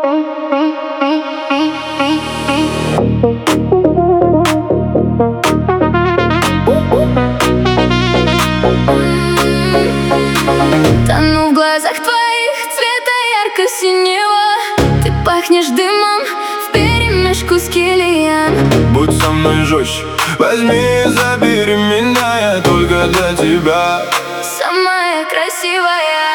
Тону в глазах твоих цвета ярко-синего. Ты пахнешь дымом вперемешку с Килиан. Будь со мной жестче, возьми и забери меня, я только для тебя. Самая красивая.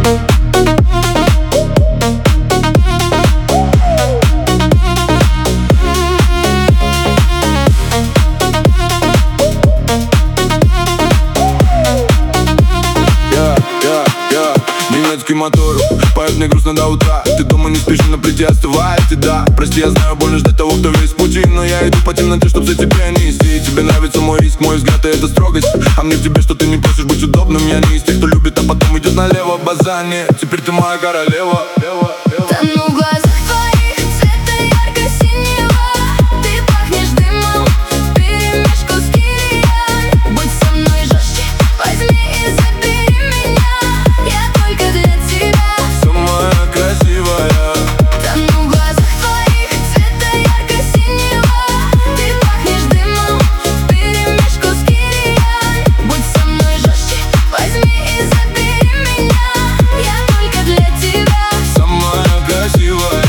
Немецкий мотор, поет мне грустно до утра. Ты дома не спишь, на плите остывает еда. Прости, я знаю, больно ждать того, кто весь в пути, но я иду по темноте, чтоб за тебя нести. Тебе нравится мой риск, мой взгляд, и это строгость. А мне в тебе, что ты не просишь быть удобным. Я не из тех, кто любит, а потом идет налево. Базане, теперь ты моя королева. Тону в глазах твоих цвета ярко-синего. Ты пахнешь дымом вперемешку с Килиан. Будь со мной жестче, возьми и забери меня, я только для тебя. Самая красивая. Тону в глазах твоих цвета ярко-синего. Ты пахнешь дымом вперемешку с Килиан. Будь со мной жестче, возьми и забери меня, я только для тебя. Самая красивая.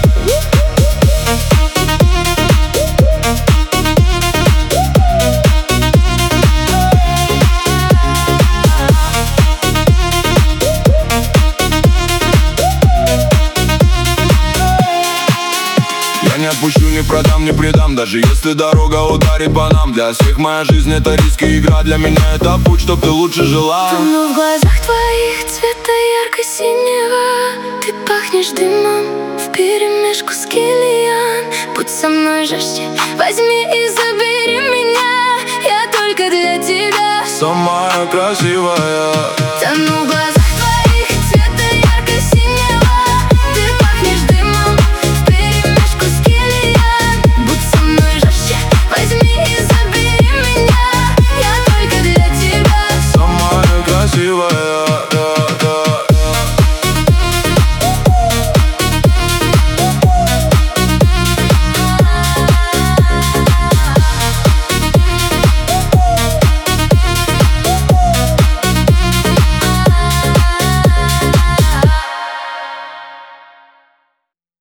Я не отпущу, не продам, не предам, даже если дорога ударит по нам. Для всех моя жизнь это риски и игра, для меня это путь, чтоб ты лучше жила. Тону в глазах твоих цвета ярко-синего. Ты пахнешь дымом вперемешку с Килиан. Будь со мной жестче, возьми и забери меня, я только для тебя. Самая красивая. Тону в глазах